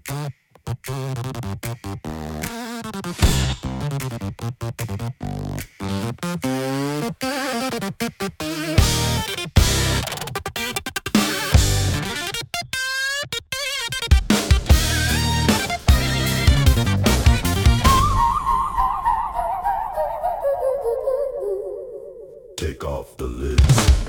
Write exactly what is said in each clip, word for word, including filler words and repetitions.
Take off the lids.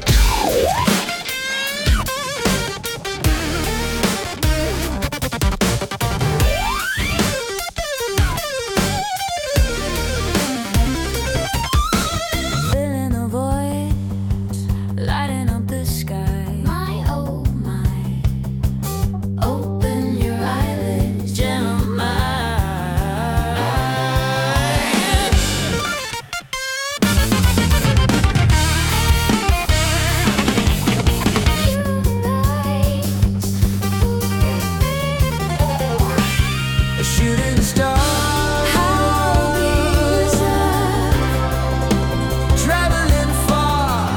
Filling the void, lighting up the sky. My oh my, open your eyelids, Gemini. A shooting star. Traveling far.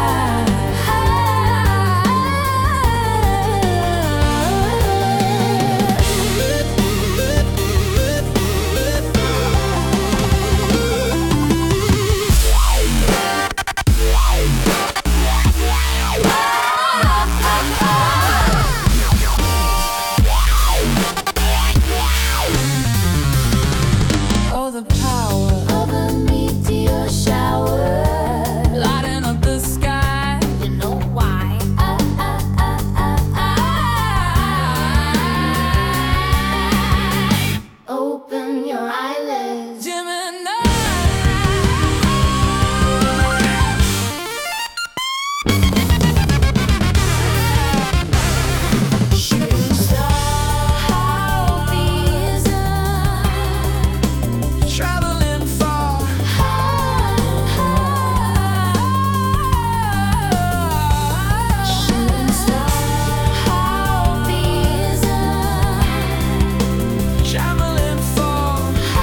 Oh, the power of a meteor shower, lighting up the sky. You know why? I, I, I, I, I. Open your eyelids, Gemini. Shooting star, how big is it? Traveling far. Shooting star, how big is it? Traveling far.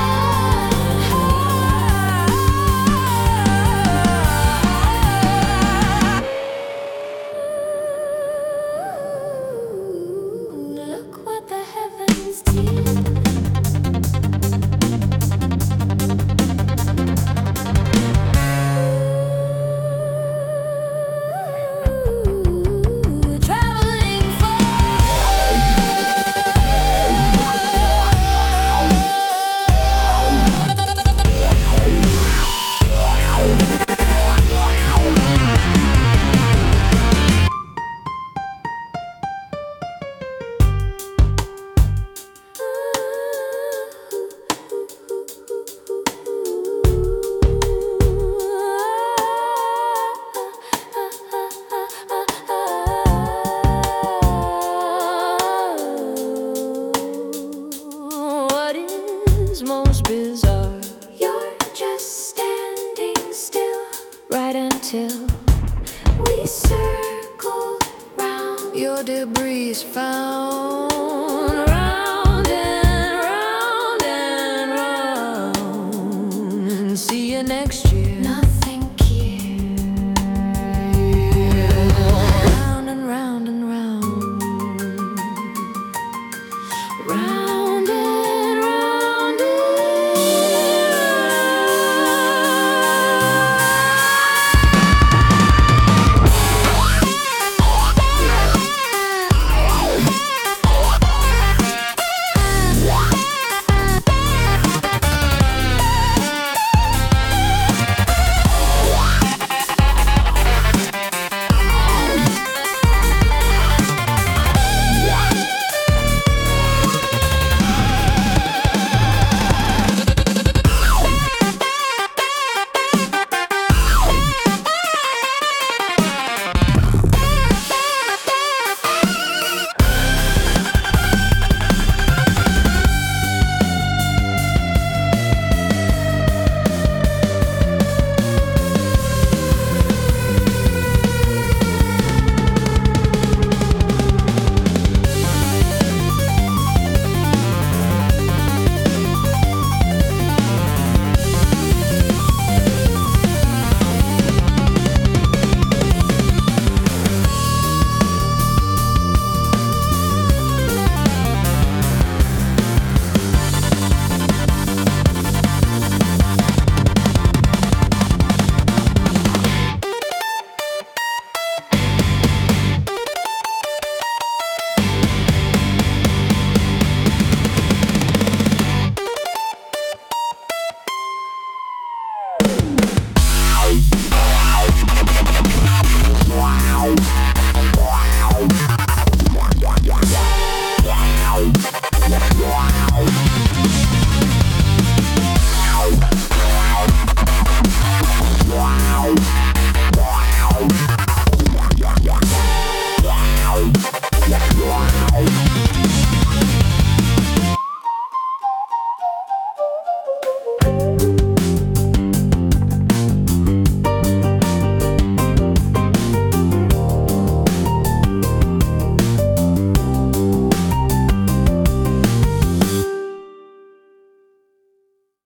Look what the heavens did. Traveling What is most bizarre? You're just standing still, right until we circle round. Your debris found.